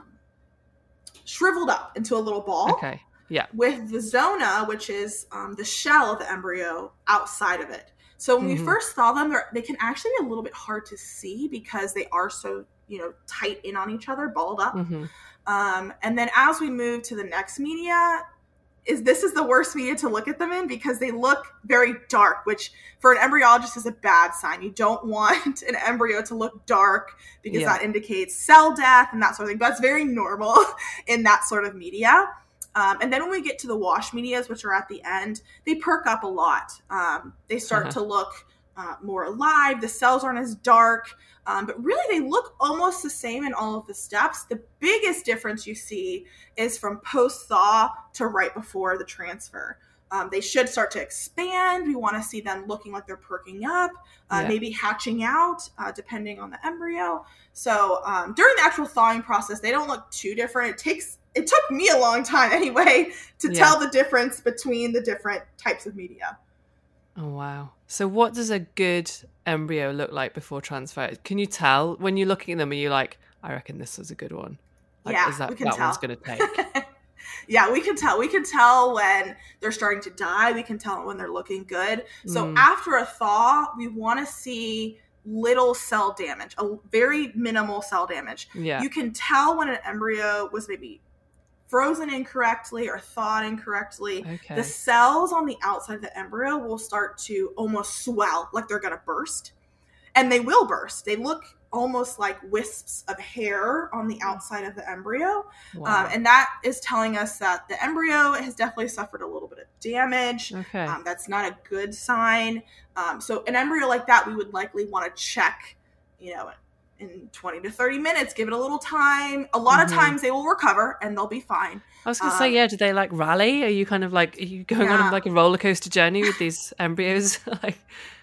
shriveled up into a little ball. Okay. Yeah. With the zona, which is um, the shell of the embryo outside of it. So when mm-hmm. we first saw them, they can actually be a little bit hard to see because they are so, you know, tight in on each other, balled up. Mm-hmm. Um, and then as we move to the next media, is this is the worst media to look at them in because they look very dark, which for an embryologist is a bad sign. You don't want an embryo to look dark because yeah. that indicates cell death and that sort of thing. But that's very normal in that sort of media. Um, and then when we get to the wash medias, which are at the end, they perk up a lot. Um, they start uh-huh. to look uh, more alive. The cells aren't as dark. Um, but really, they look almost the same in all of the steps. The biggest difference you see is from post-thaw to right before the transfer. Um, they should start to expand. We want to see them looking like they're perking up, uh, yeah. maybe hatching out, uh, depending on the embryo. So um, during the actual thawing process, they don't look too different. It takes it took me a long time anyway to yeah. tell the difference between the different types of media. Oh, wow. So what does a good embryo look like before transfer? Can you tell when you're looking at them, are you like, I reckon this was a good one? Like, yeah, is that, we can that tell. one's going to take? Yeah, we can tell. We can tell when they're starting to die. We can tell when they're looking good. So Mm. after a thaw, we want to see little cell damage, a very minimal cell damage. Yeah. You can tell when an embryo was maybe frozen incorrectly or thawed incorrectly. Okay. The cells on the outside of the embryo will start to almost swell, like they're going to burst. And they will burst. They look almost like wisps of hair on the outside of the embryo. Wow. Um, and that is telling us that the embryo has definitely suffered a little bit of damage. Okay. Um, that's not a good sign. Um, so an embryo like that, we would likely want to check, you know, in twenty to thirty minutes, give it a little time. A lot Mm-hmm. of times they will recover and they'll be fine. I was going to Um, say, yeah, do they like rally? Are you kind of like, are you going Yeah. on like a roller coaster journey with these embryos? Like,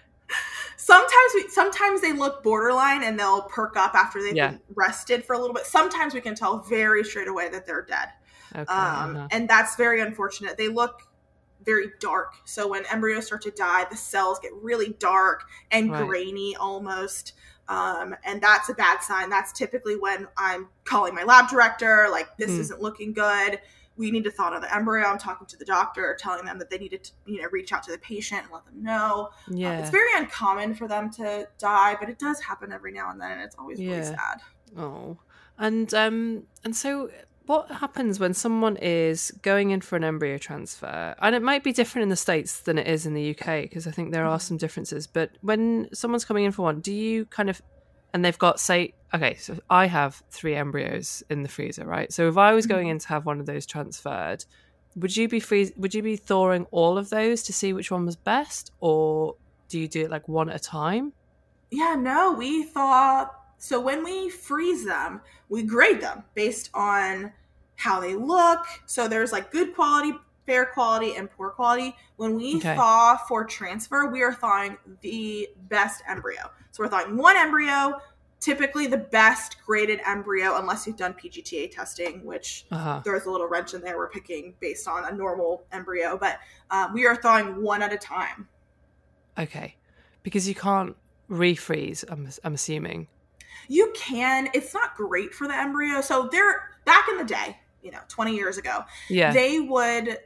Sometimes we, sometimes they look borderline and they'll perk up after they've Yeah. been rested for a little bit. Sometimes we can tell very straight away that they're dead. okay. Um, uh-huh. and that's very unfortunate. They look very dark. So when embryos start to die, the cells get really dark and Right. grainy almost. Um, and that's a bad sign. That's typically when I'm calling my lab director, like, this Hmm. isn't looking good. We need to thaw another embryo. I'm talking to the doctor, telling them that they need to, you know, reach out to the patient and let them know. Yeah. Uh, it's very uncommon for them to die, but it does happen every now and then, and it's always really Yeah. sad. Oh, and um, and so what happens when someone is going in for an embryo transfer? And it might be different in the States than it is in the U K because I think there are some differences. But when someone's coming in for one, do you kind of, and they've got, say, okay, so I have three embryos in the freezer, right? So if I was going in to have one of those transferred, would you be free? Would you be thawing all of those to see which one was best, or do you do it like one at a time? Yeah, no, we thaw. So when we freeze them, we grade them based on how they look. So there's like good quality, fair quality, and poor quality. When we Okay. thaw for transfer, we are thawing the best embryo. So we're thawing one embryo, typically the best graded embryo, unless you've done P G T A testing, which Uh-huh. there's a little wrench in there. We're picking based on a normal embryo, but um, we are thawing one at a time. Okay, because you can't refreeze. I'm I'm assuming. You can. It's not great for the embryo. So they're back in the day, you know, twenty years ago, Yeah. they would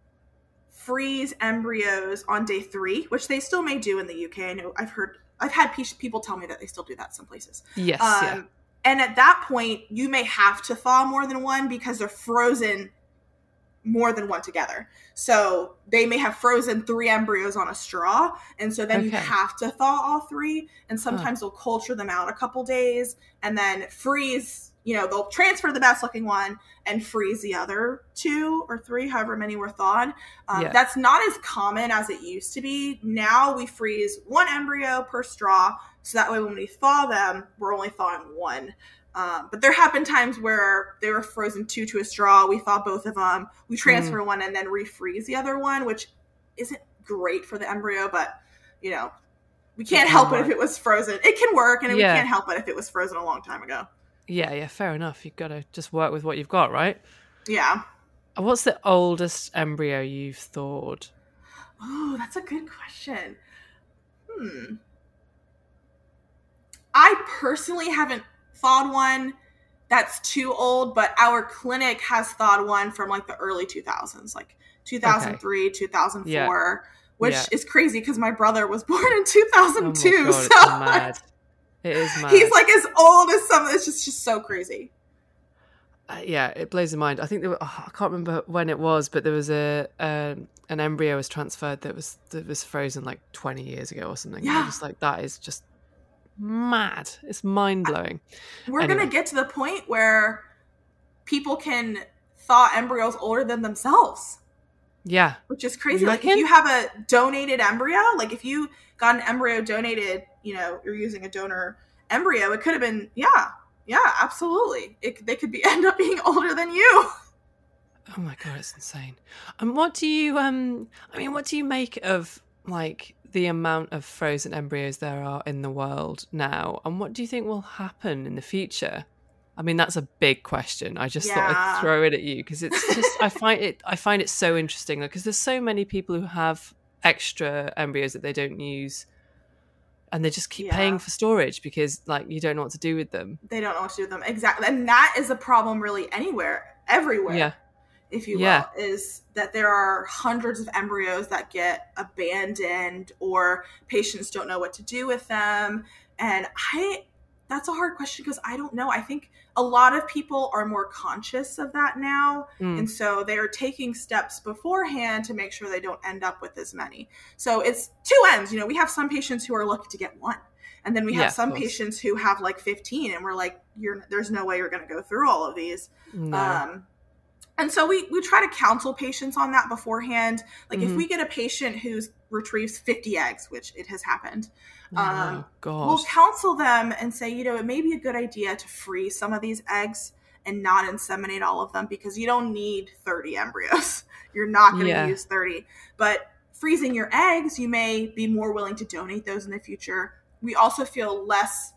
freeze embryos on day three, which they still may do in the U K. I know I've heard, I've had pe- people tell me that they still do that some places. yes. Um, yeah. And at that point, you may have to thaw more than one because they're frozen more than one together. So they may have frozen three embryos on a straw, and so then Okay. you have to thaw all three, and sometimes they'll culture them out a couple days and then freeze, you know, they'll transfer the best looking one and freeze the other two or three, however many were thawed. Um, Yeah. That's not as common as it used to be. Now we freeze one embryo per straw, so that way when we thaw them, we're only thawing one. Um, but there have been times where they were frozen two to a straw. We thaw both of them. We transfer Mm. one and then refreeze the other one, which isn't great for the embryo, but, you know, we can't can help it work. if it was frozen. It can work, and Yeah. we can't help it if it was frozen a long time ago. Yeah, yeah, fair enough. You've got to just work with what you've got, right? Yeah. What's the oldest embryo you've thawed? Oh, that's a good question. Hmm. I personally haven't thawed one that's too old, but our clinic has thawed one from like the early two thousands, like two thousand three, two thousand four, Yeah. which Yeah. is crazy because my brother was born in two thousand two. Oh my God, so it's mad. It is mad. he's like as old as some. It's just, just so crazy. Uh, yeah, it blows the mind. I think there were, oh, I can't remember when it was, but there was a um, an embryo was transferred that was that was frozen like twenty years ago or something. Yeah. Yeah, just like that is just mad. It's mind blowing. We're Anyway. going to get to the point where people can thaw embryos older than themselves, Yeah, which is crazy. You Like if reckon? you have a donated embryo, like if you got an embryo donated, you know, you're using a donor embryo, it could have been, yeah, yeah, absolutely. It, they could be end up being older than you. oh my God, it's insane. And what do you um? I mean, what do you make of like the amount of frozen embryos there are in the world now, and what do you think will happen in the future? I mean, that's a big question. I just thought Yeah. I'd throw it at you because it's just I find it I find it so interesting because there's so many people who have extra embryos that they don't use, and they just keep Yeah. paying for storage because like you don't know what to do with them. They don't know what to do with them. Exactly. And that is a problem really anywhere, everywhere. Yeah, if you Yeah. will, is that there are hundreds of embryos that get abandoned or patients don't know what to do with them. And I, that's a hard question because I don't know. I think a lot of people are more conscious of that now. Mm. And so they are taking steps beforehand to make sure they don't end up with as many. So it's two ends. You know, we have some patients who are lucky to get one. And then we have Yeah, of some course. patients who have like fifteen and we're like, you're, there's no way you're going to go through all of these. No. Um, and so we, we try to counsel patients on that beforehand. Like if Mhm. we get a patient who retrieves fifty eggs, which it has happened, um, oh God. we'll counsel them and say, you know, it may be a good idea to freeze some of these eggs and not inseminate all of them because you don't need thirty embryos. You're not going to Yeah. use thirty. But freezing your eggs, you may be more willing to donate those in the future. We also feel less,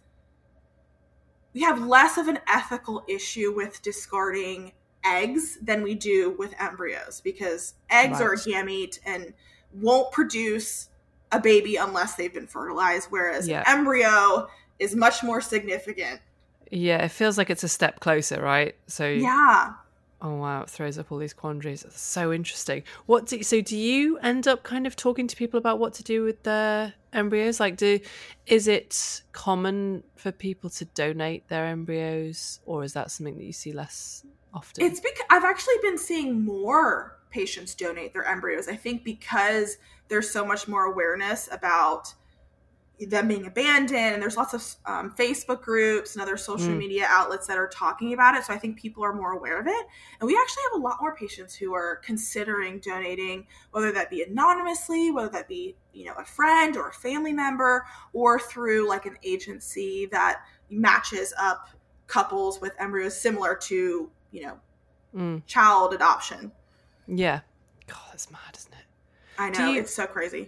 we have less of an ethical issue with discarding eggs than we do with embryos because eggs are a Right. gamete and won't produce a baby unless they've been fertilized, whereas Yeah. an embryo is much more significant. Yeah, it feels like it's a step closer, right? So Yeah. oh wow, it throws up all these quandaries. It's so interesting. What do so do you end up kind of talking to people about what to do with their embryos? Like, do is it common for people to donate their embryos, or is that something that you see less often? It's because I've actually been seeing more patients donate their embryos. I think because there's so much more awareness about them being abandoned, and there's lots of um, Facebook groups and other social Mm. media outlets that are talking about it. So I think people are more aware of it. And we actually have a lot more patients who are considering donating, whether that be anonymously, whether that be, you know, a friend or a family member, or through like an agency that matches up couples with embryos similar to, you know, Mm. child adoption. Yeah. God, that's mad, isn't it? I Do know, you- it's so crazy.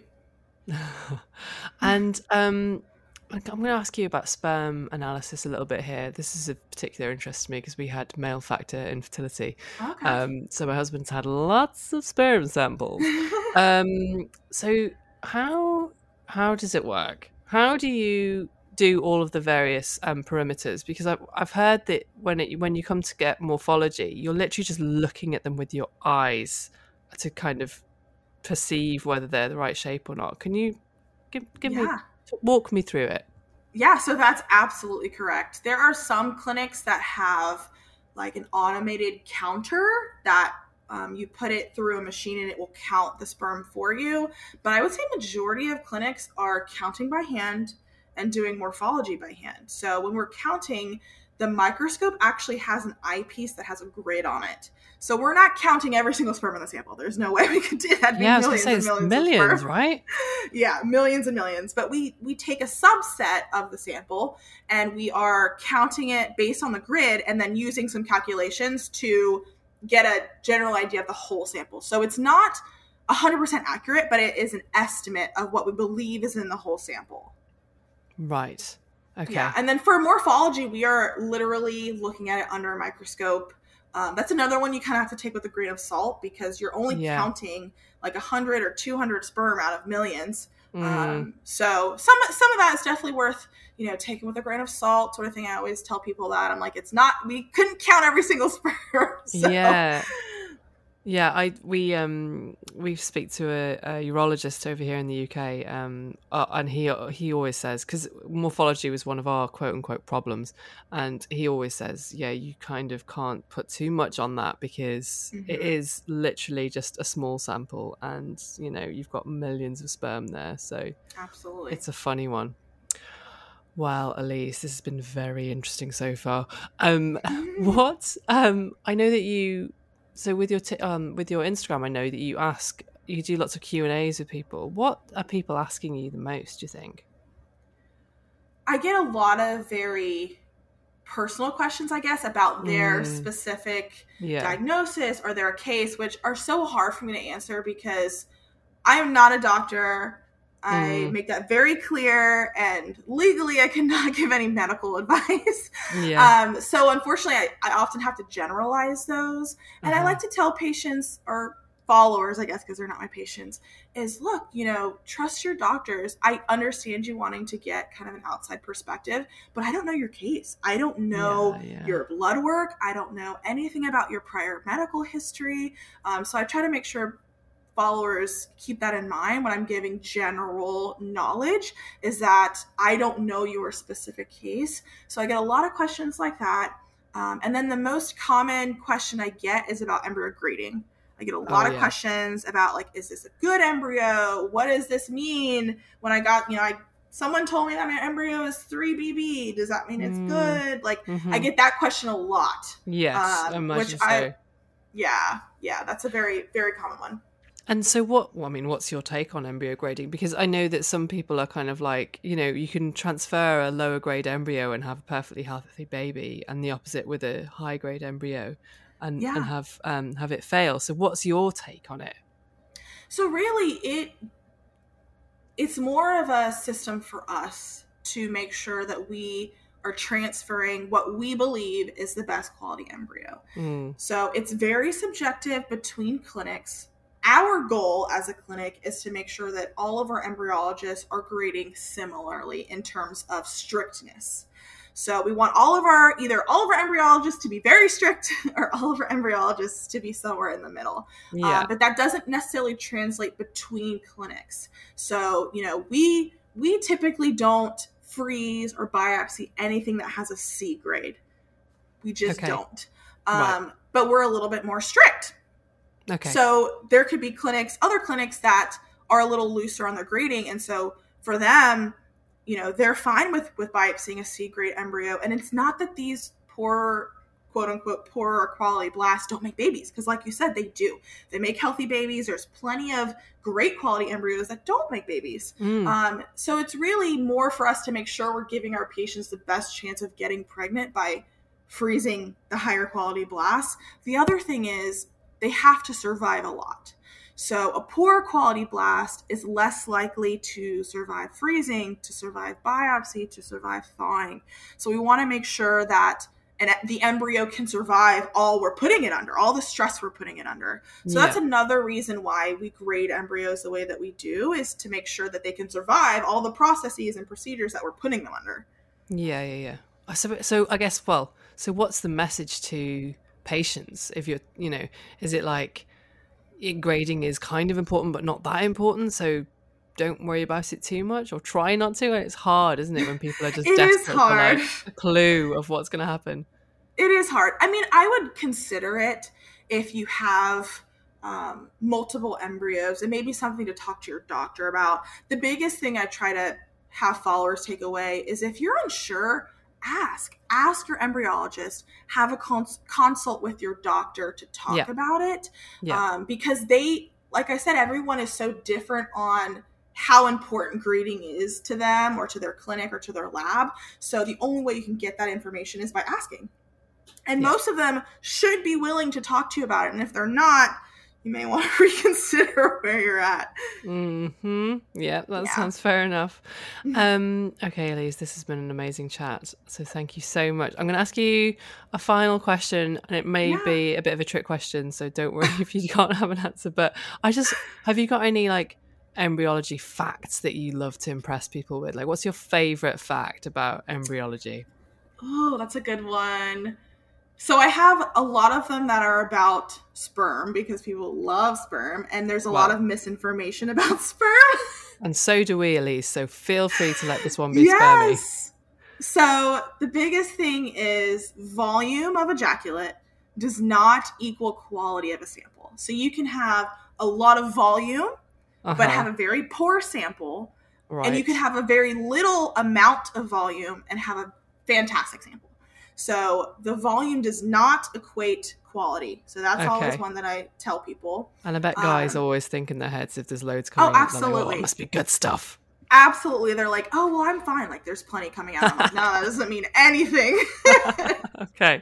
And um, I'm going to ask you about sperm analysis a little bit here. This is of particular interest to me because we had male factor infertility. Okay. Um, so my husband's had lots of sperm samples. um, so how how does it work? How do you do all of the various um, perimeters? Because I've I've heard that when it when you come to get morphology, you're literally just looking at them with your eyes to kind of perceive whether they're the right shape or not. Can you give give me Yeah. walk me through it? Yeah, so that's absolutely correct. There are some clinics that have like an automated counter that Um, you put it through a machine and it will count the sperm for you. But I would say majority of clinics are counting by hand and doing morphology by hand. So when we're counting, the microscope actually has an eyepiece that has a grid on it. So we're not counting every single sperm in the sample. There's no way we could do that. Yeah, I was going millions to say and it's millions, millions, of sperm. right? Yeah, millions and millions. But we we take a subset of the sample and we are counting it based on the grid and then using some calculations to get a general idea of the whole sample. So it's not one hundred percent accurate, but it is an estimate of what we believe is in the whole sample. Right. Okay. Yeah. And then for morphology, we are literally looking at it under a microscope. Um, that's another one you kind of have to take with a grain of salt because you're only Yeah. counting like one hundred or two hundred sperm out of millions. Mm. Um, so some some of that is definitely worth, you know, taking with a grain of salt sort of thing. I always tell people that. I'm like, it's not, we couldn't count every single sperm. So. Yeah. Yeah, I we um we speak to a, a urologist over here in the U K, um, uh, and he he always says, because morphology was one of our quote unquote problems, and he always says, yeah, you kind of can't put too much on that because mm-hmm. it is literally just a small sample, and you know you've got millions of sperm there, so absolutely, it's a funny one. Well, Elise, this has been very interesting so far. Um, what um, I know that you. So with your t- um with your Instagram, I know that you ask, you do lots of Q and A's with people. What are people asking you the most, do you think? I get a lot of very personal questions, I guess, about their mm. specific yeah. diagnosis or their case, which are so hard for me to answer because I am not a doctor. I mm. make that very clear, and legally I cannot give any medical advice. Yeah. Um, so unfortunately, I, I often have to generalize those. And uh-huh. I like to tell patients or followers, I guess, because they're not my patients, is look, you know, trust your doctors. I understand you wanting to get kind of an outside perspective, but I don't know your case. I don't know yeah, yeah. your blood work. I don't know anything about your prior medical history. Um, so I try to make sure followers keep that in mind when I'm giving general knowledge, is that I don't know your specific case. So I get a lot of questions like that. Um, and then the most common question I get is about embryo grading. I get a lot oh, of yeah. questions about, like, is this a good embryo? What does this mean? When I got, you know, I someone told me that my embryo is three B B. Does that mean it's mm. good? Like, mm-hmm. I get that question a lot. Yes, um, I imagine which so. I, yeah, yeah, that's a very, very common one. And so what, well, I mean, what's your take on embryo grading? Because I know that some people are kind of like, you know, you can transfer a lower grade embryo and have a perfectly healthy baby, and the opposite with a high grade embryo and, yeah. and have um, have it fail. So what's your take on it? So really, it it's more of a system for us to make sure that we are transferring what we believe is the best quality embryo. Mm. So it's very subjective between clinics. Our goal as a clinic is to make sure that all of our embryologists are grading similarly in terms of strictness. So we want all of our, either all of our embryologists to be very strict or all of our embryologists to be somewhere in the middle. Yeah. Uh, but that doesn't necessarily translate between clinics. So, you know, we we typically don't freeze or biopsy anything that has a C grade. We just okay. don't. Um, right. But we're a little bit more strict. Okay. So there could be clinics, other clinics that are a little looser on their grading. And so for them, you know, they're fine with, with biopsying a C grade embryo. And it's not that these poor, quote unquote, poorer quality blasts don't make babies. Because like you said, they do. They make healthy babies. There's plenty of great quality embryos that don't make babies. Mm. Um, so it's really more for us to make sure we're giving our patients the best chance of getting pregnant by freezing the higher quality blasts. The other thing is, they have to survive a lot. So a poor quality blast is less likely to survive freezing, to survive biopsy, to survive thawing. So we want to make sure that and the embryo can survive all we're putting it under, all the stress we're putting it under. So yeah. that's another reason why we grade embryos the way that we do, is to make sure that they can survive all the processes and procedures that we're putting them under. Yeah, yeah, yeah. So, so I guess, well, so what's the message to patients? If you're, you know, is it like grading is kind of important but not that important, so don't worry about it too much, or try not to? It's hard, isn't it, when people are just it desperate is hard. for like a clue of what's going to happen? It is hard. I mean, I would consider it if you have um, multiple embryos, it may be something to talk to your doctor about. The biggest thing I try to have followers take away is if you're unsure, ask. Ask your embryologist. Have a cons- consult with your doctor to talk Yeah. about it. Yeah. Um, because they, like I said, everyone is so different on how important greeting is to them or to their clinic or to their lab. So the only way you can get that information is by asking. And Yeah. most of them should be willing to talk to you about it. And if they're not, you may want to reconsider where you're at. Mm-hmm. Yeah, that Yeah. sounds fair enough. Um, okay, Elise, this has been an amazing chat. So thank you so much. I'm going to ask you a final question, and it may Yeah. be a bit of a trick question, so don't worry if you can't have an answer. But I just, have you got any like embryology facts that you love to impress people with? Like, what's your favorite fact about embryology? Oh, that's a good one. So I have a lot of them that are about sperm because people love sperm, and there's a Wow. lot of misinformation about sperm. And so do we, Elise. So feel free to let this one be spermy. Yes. So the biggest thing is volume of ejaculate does not equal quality of a sample. So you can have a lot of volume, Uh-huh. but have a very poor sample, Right. and you can have a very little amount of volume and have a fantastic sample. So the volume does not equate quality. So that's Okay. always one that I tell people. And I bet guys Um, always think in their heads if there's loads Oh, coming out, they're like, oh, absolutely. it must be good stuff. Absolutely. They're like, oh, well, I'm fine. Like, there's plenty coming out. I'm like, no, that doesn't mean anything. Okay.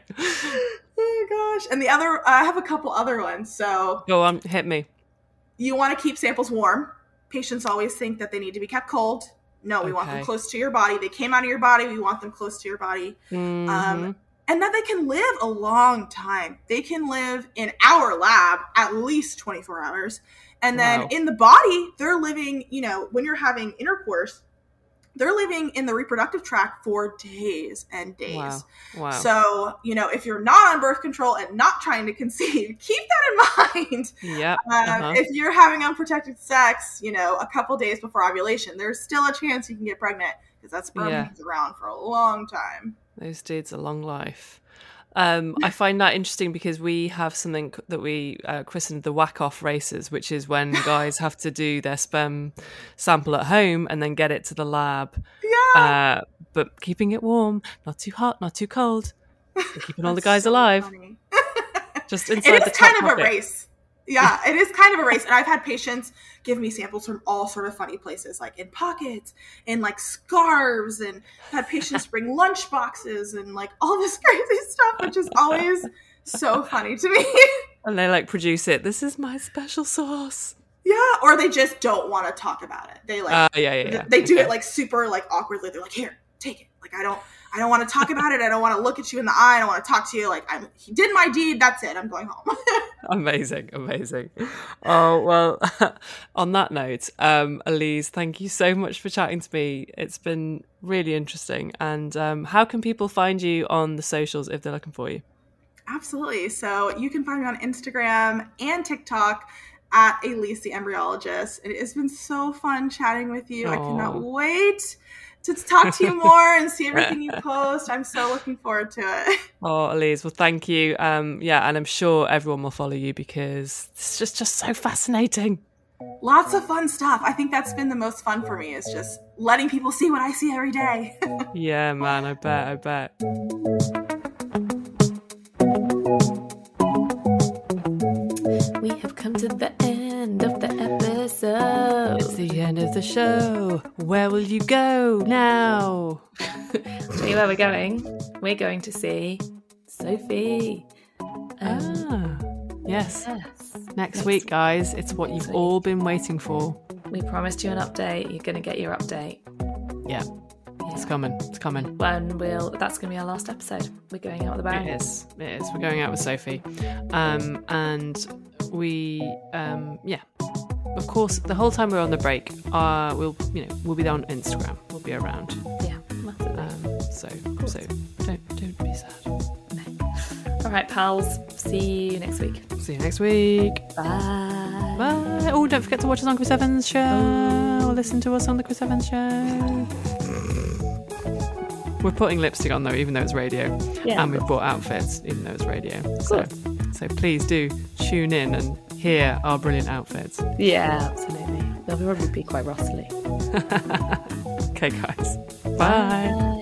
Oh, gosh. And the other, I have a couple other ones. So Go on, hit me. you want to keep samples warm. Patients always think that they need to be kept cold. No, we want them Okay. close to your body. They came out of your body. We want them close to your body. Mhm. Um, and that they can live a long time. They can live in our lab at least twenty-four hours. And then Wow. in the body, they're living, you know, when you're having intercourse, they're living in the reproductive tract for days and days. Wow. Wow. So, you know, if you're not on birth control and not trying to conceive, keep that in mind. Yep. Um, uh-huh. If you're having unprotected sex, you know, a couple days before ovulation, there's still a chance you can get pregnant because that sperm Yeah. hangs around for a long time. Those dudes a long life. Um, I find that interesting because we have something that we uh, christened the whack-off races, which is when guys have to do their sperm sample at home and then get it to the lab. Yeah. Uh, but keeping it warm, not too hot, not too cold, and keeping all the That's guys so alive. funny. Just inside It the is top kind of a pocket. race. Yeah, it is kind of a race. And I've had patients give me samples from all sort of funny places, like in pockets, in like scarves, and had patients bring lunch boxes and like all this crazy stuff, which is always so funny to me. And they like produce it. This is my special sauce. Yeah, or they just don't want to talk about it. They like Uh, yeah, yeah, yeah. they do Okay. it like super like awkwardly. They're like, "Here, take it." Like I don't I don't want to talk about it. I don't want to look at you in the eye. I don't want to talk to you. Like I'm he did my deed. That's it. I'm going home. Amazing, amazing. Oh, well, on that note, um, Elise, thank you so much for chatting to me. It's been really interesting. And um, how can people find you on the socials if they're looking for you? Absolutely. So you can find me on Instagram and TikTok at Elise the Embryologist. It has been so fun chatting with you. I cannot Aw. wait to talk to you more and see everything you post. I'm so looking forward to it. Oh, Elise, well, thank you. Um, yeah, and I'm sure everyone will follow you because it's just, just so fascinating. Lots of fun stuff. I think that's been the most fun for me is just letting people see what I see every day. Yeah, man, I bet, I bet. We have come to the end of the episode. It's the end of the show. Where will you go now? Tell you where we're going. We're going to see Sophie. Um, Ah, yes. yes. Next week, guys, it's what you've week. all been waiting for. We promised you an update. You're going to get your update. Yeah, it's coming. It's coming. When we'll, that's going to be our last episode. We're going out with a bang. It is. It is. We're going out with Sophie, um, and we, um, yeah. Of course, the whole time we're on the break, uh, we'll, you know, we'll be there on Instagram. We'll be around. Yeah, massively. Um, so, so don't don't be sad. All right, pals. See you next week. See you next week. Bye. Bye. Oh, don't forget to watch us on Chris Evans' show. Or listen to us on the Chris Evans show. We're putting lipstick on though, even though it's radio. Yeah. And we've bought outfits, even though it's radio. So So please do tune in and hear our brilliant outfits. Yeah, absolutely. They'll probably be quite rustly. Okay, guys. Bye. Bye.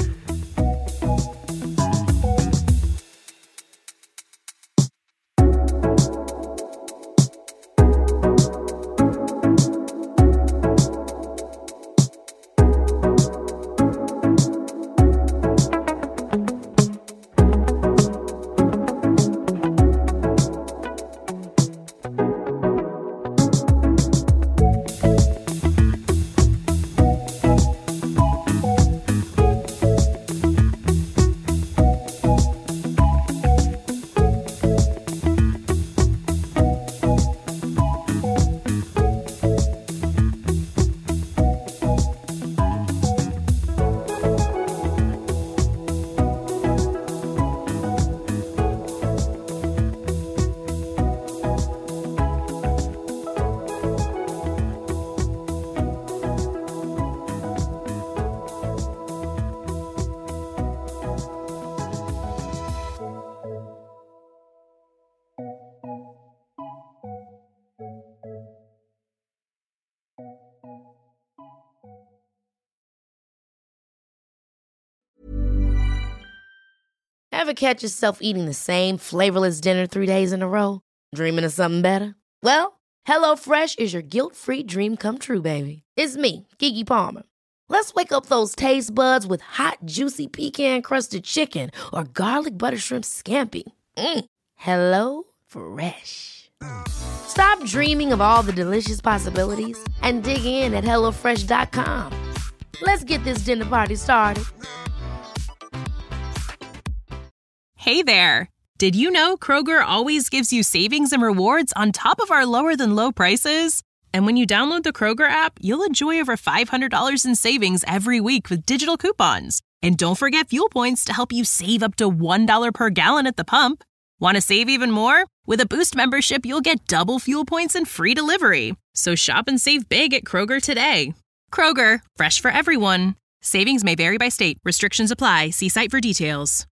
Ever catch yourself eating the same flavorless dinner three days in a row? Dreaming of something better? Well, HelloFresh is your guilt-free dream come true, baby. It's me, Keke Palmer. Let's wake up those taste buds with hot, juicy pecan-crusted chicken or garlic butter shrimp scampi. Mm. Hello Fresh. Stop dreaming of all the delicious possibilities and dig in at hello fresh dot com. Let's get this dinner party started. Hey there! Did you know Kroger always gives you savings and rewards on top of our lower than low prices? And when you download the Kroger app, you'll enjoy over five hundred dollars in savings every week with digital coupons. And don't forget fuel points to help you save up to one dollar per gallon at the pump. Want to save even more? With a Boost membership, you'll get double fuel points and free delivery. So shop and save big at Kroger today. Kroger, fresh for everyone. Savings may vary by state. Restrictions apply. See site for details.